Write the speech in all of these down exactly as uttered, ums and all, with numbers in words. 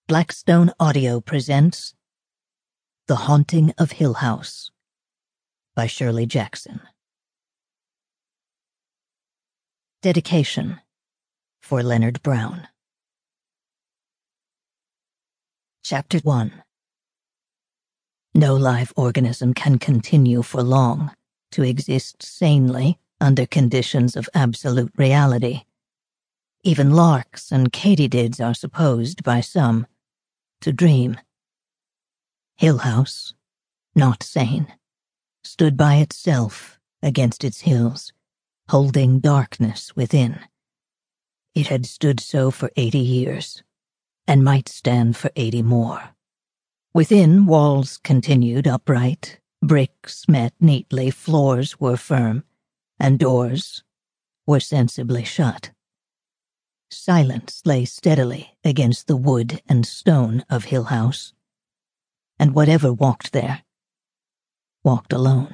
Blackstone Audio presents The Haunting of Hill House by Shirley Jackson. Dedication for Leonard Brown. Chapter one. No live organism can continue for long to exist sanely under conditions of absolute reality. Even larks and katydids are supposed by some to dream. Hill House, not sane, stood by itself against its hills, holding darkness within. It had stood so for eighty years, and might stand for eighty more. Within, walls continued upright, bricks met neatly, floors were firm, and doors were sensibly shut. Silence lay steadily against the wood and stone of Hill House, and whatever walked there, walked alone.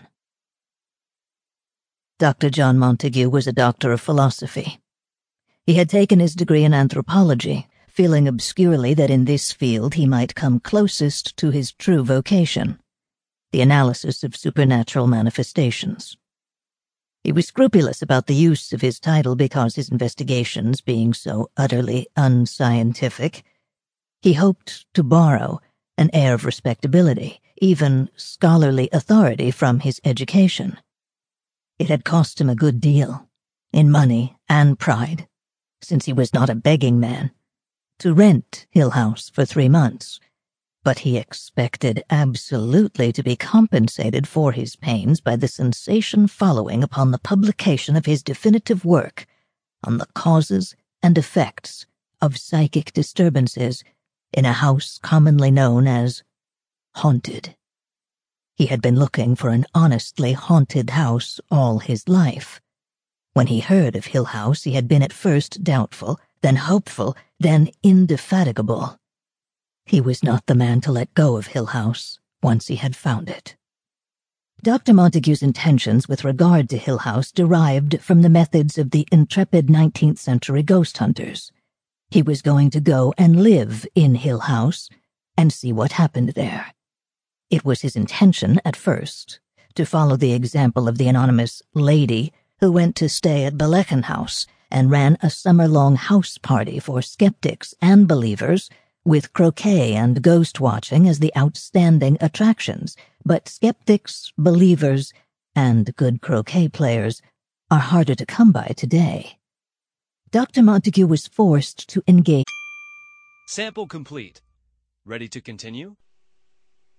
Doctor John Montague was a doctor of philosophy. He had taken his degree in anthropology, feeling obscurely that in this field he might come closest to his true vocation, the analysis of supernatural manifestations. He was scrupulous about the use of his title because his investigations being so utterly unscientific, he hoped to borrow an air of respectability, even scholarly authority from his education. It had cost him a good deal, in money and pride, since he was not a begging man, to rent Hill House for three months, but he expected absolutely to be compensated for his pains by the sensation following upon the publication of his definitive work on the causes and effects of psychic disturbances in a house commonly known as haunted. He had been looking for an honestly haunted house all his life. When he heard of Hill House, he had been at first doubtful, then hopeful, then indefatigable. He was not the man to let go of Hill House once he had found it. Doctor Montague's intentions with regard to Hill House derived from the methods of the intrepid nineteenth century ghost hunters. He was going to go and live in Hill House and see what happened there. It was his intention, at first, to follow the example of the anonymous lady who went to stay at Belechin House and ran a summer-long house party for skeptics and believers, with croquet and ghost-watching as the outstanding attractions, but skeptics, believers, and good croquet players are harder to come by today. Doctor Montague was forced to engage. Sample complete. Ready to continue?